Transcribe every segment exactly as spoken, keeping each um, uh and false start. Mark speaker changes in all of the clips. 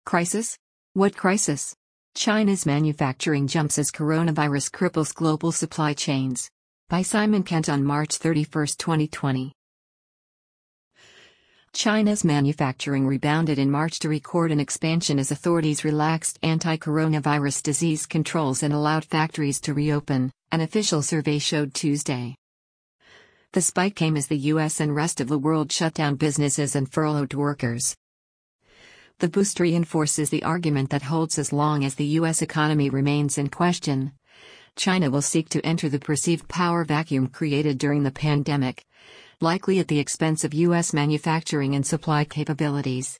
Speaker 1: Crisis? What crisis? China's manufacturing jumps as coronavirus cripples global supply chains. By Simon Kent on March thirty-first, twenty twenty. China's manufacturing rebounded in March to record an expansion as authorities relaxed anti-coronavirus disease controls and allowed factories to reopen, an official survey showed Tuesday. The spike came as the U S and rest of the world shut down businesses and furloughed workers. The boost reinforces the argument that holds as long as the U S economy remains in question, China will seek to enter the perceived power vacuum created during the pandemic, likely at the expense of U S manufacturing and supply capabilities.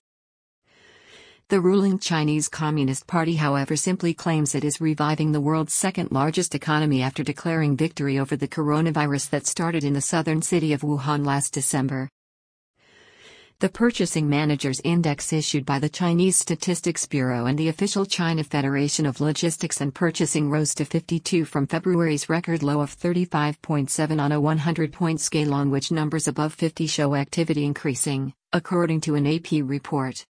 Speaker 1: The ruling Chinese Communist Party, however, simply claims it is reviving the world's second-largest economy after declaring victory over the coronavirus that started in the southern city of Wuhan last December. The Purchasing Managers Index issued by the Chinese Statistics Bureau and the official China Federation of Logistics and Purchasing rose to fifty-two from February's record low of thirty-five point seven on a one hundred point scale, on which numbers above fifty show activity increasing, according to an A P report.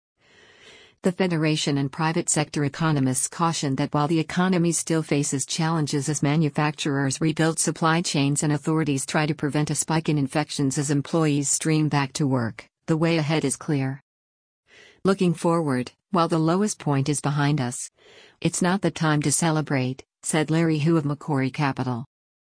Speaker 1: The Federation and private sector economists cautioned that while the economy still faces challenges as manufacturers rebuild supply chains and authorities try to prevent a spike in infections as employees stream back to work, the way ahead is clear. Looking forward, while the lowest point is behind us, it's not the time to celebrate, said Larry Hu of Macquarie Capital.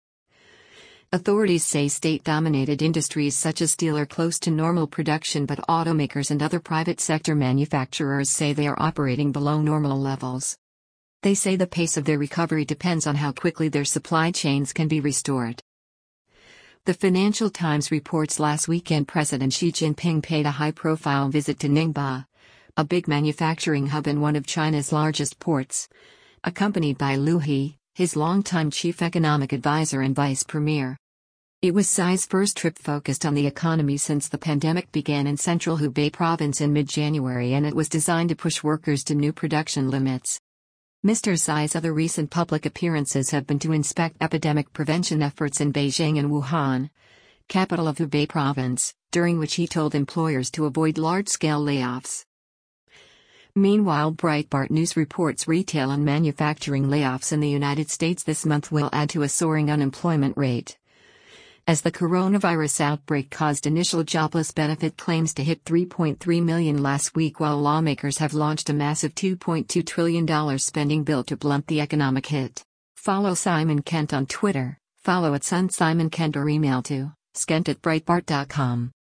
Speaker 1: Authorities say state-dominated industries such as steel are close to normal production, but automakers and other private sector manufacturers say they are operating below normal levels. They say the pace of their recovery depends on how quickly their supply chains can be restored. The Financial Times reports last weekend President Xi Jinping paid a high-profile visit to Ningbo, a big manufacturing hub in one of China's largest ports, accompanied by Liu He, his longtime chief economic advisor and vice premier. It was Xi's first trip focused on the economy since the pandemic began in central Hubei province in mid-January, and it was designed to push workers to new production limits. Mister Xi's other recent public appearances have been to inspect epidemic prevention efforts in Beijing and Wuhan, capital of Hubei province, during which he told employers to avoid large-scale layoffs. Meanwhile, Breitbart News reports retail and manufacturing layoffs in the United States this month will add to a soaring unemployment rate, as the coronavirus outbreak caused initial jobless benefit claims to hit three point three million last week, while lawmakers have launched a massive two point two trillion dollars spending bill to blunt the economic hit. Follow Simon Kent on Twitter, follow at Sun Simon Kent, or email to skent at breitbart dot com.